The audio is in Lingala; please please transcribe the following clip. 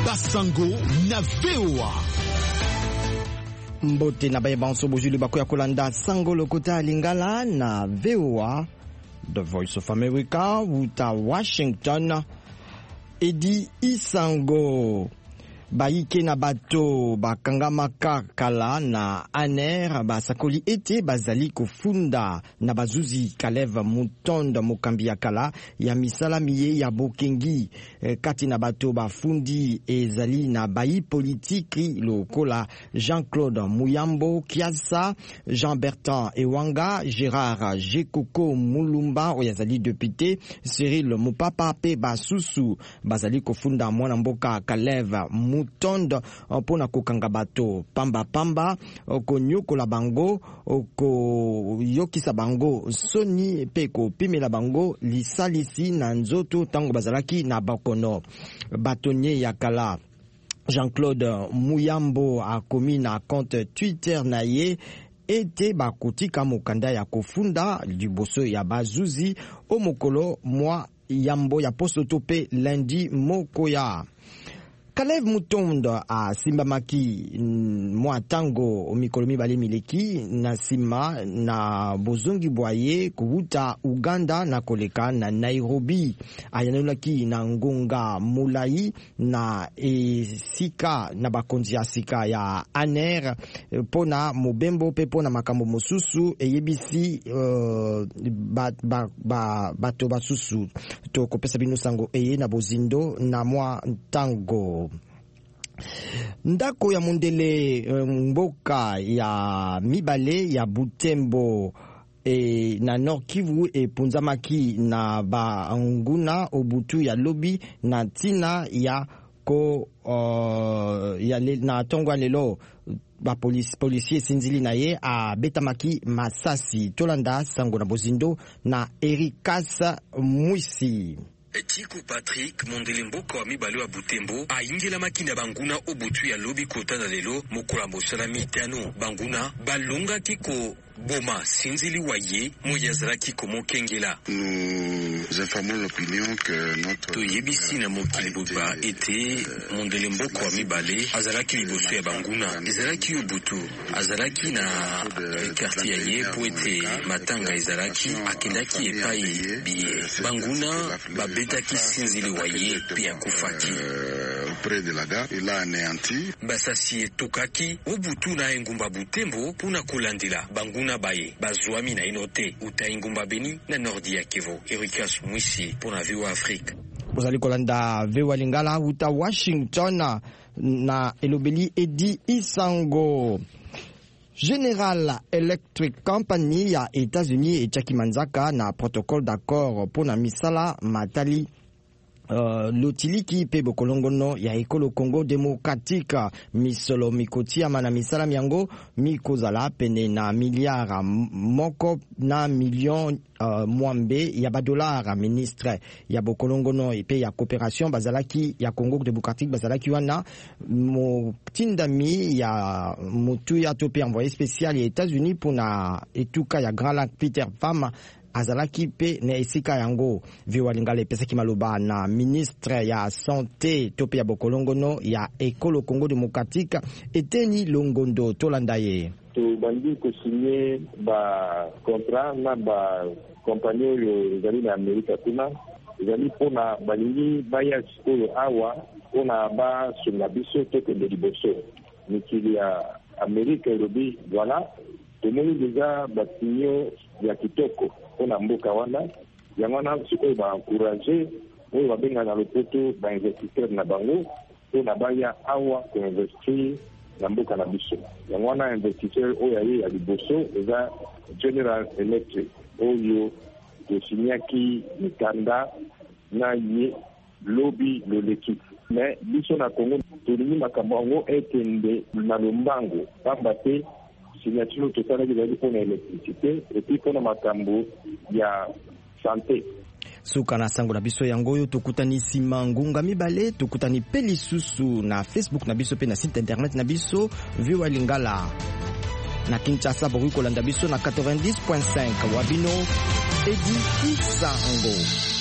Basango na VOA. Mbote na bayeba nso bojuli bakoya kolanda sango lokota lingala na VOA, The Voice of America, wuta Washington. Edi Isango baike na bato bakangamaka kala na aner basakoli ete bazali kofunda na bazuzi Caleb Mutonda mokambi ya kala ya misala miye ya bokengi kati na bato bafundi ezali na bayi politiki lokola Jean-Claude Muyambo Kiasa, Jean-Bertrand Ewanga, Gérard Jekoko Mulumba oyazali député, Cyril Mupapa pe basusu bazali kofunda mwana mboka Caleb Mutonda mpona kokanga bato pamba konyokola bango koyokisa bango soni pe kopimela bango lisalisi na nzoto tango bazalaki na bakono batonye ya kala. Jean-Claude Muyambo akomi na compte Twitter na ye ete bakotika mokanda ya kofunda liboso ya bazuzi o mokolo mwa yambo ya posoto pe lundi mokoya. Caleb Mutonda a simbamaki mwa tango mikolo mibale mileki na sima na bozongi bwaye kubuta Uganda na koleka na Nairobi. Ayanolaki na ngonga mulai na sika na bakonzi ya sika ya aner pona mobembo pe pona makambo mosusu eyebisi bato basusu to kopesa bino sango eye na bozindo na mwa tango. Ndako ya mondele mboka ya mibale ya Butembo na Nord Kivu punzamaki na banguna obutu ya lobi na tina ya ko na tongwa lelo ba policier sinzili na ye a betamaki masasi tolanda sango na bozindo na Erikasa Mwisi. Chiku Patrick mondele mboka wa mibale wa Butembo aingela makina banguna obutu ya lobi kota na lelo mokolambo salami tano banguna balonga kiko boma sinzili waye moyazalaki komo kengela. Nous informons l'opinion que notre toyebisi na mokili boba ete mondele mboka wa mibale azalaki liboso ya banguna ezalaki obutu azalaki na quartier ye po ete matanga ezalaki akendaki epai biye banguna babetaki sinzili waye pe akufaki auprès de la gare il a anéanti basasi etokaki obutu na engumba Butembo puna kolandela banguna baye bazwami na inote uta ingumba Beni na nordi ya Kivu. Ericas Mwisi pona VOA Afrique. Bozali kolanda VOA Lingala uta Washington na elobeli Edi Isango. General Electric Company ya États-Unis etiaki manzaka na protocole d'accord pona misala matali lotiliki pe bokolongono ya ekolo Congo Démocratique misolo mikotia mana misala miango mikozala pene na miliara moko na million mwambe ya badolara. Ministre ya bokolongono pe ya coopération bazalaki ya Congo Démocratique bazalaki wana motindami ya mutu ya tope envoyé spécial ya États-Unis pona etuka ya Grand Lac Peter Pham azalaki pe na esika yango. VOA Lingala epesaki maloba na ministre ya santé tope ya bokolongono ya ekolo Congo Démocratique Eteni Longondo tolanda ye. Tobandi kosigné ba contrat na ba compagnie oyo ezali na Amerika kuna ezali mpona balingi baya sikoyo awa mpona basunga biso tokende liboso mikili ya Amerika elobi voilà tomoni deja basinyo ya kitoko mpona mboka wana yango wana sikoyo baencourage oyo babenga na lopoto bainvestisseur na bango mpona baya awa koinvestir na mboka na biso. Yango wana investisseur oyo aye ya liboso eza General Electric oyo tosinyaki mikanda na ye lobi loleki. Mais biso na Congo tolingi makambo yango ekende na lombango pamba te signature tosalaki ezali mpona électricité epuis mpona makambo ya santé. Suka na sango na biso yango oyo tokutani nsima ngunga mibale tokutani pe lisusu na Facebook na biso pe na site internet na biso VOA Lingala. Na Kinshasa bokoki kolanda biso na 90.5 wabino Edi Isango.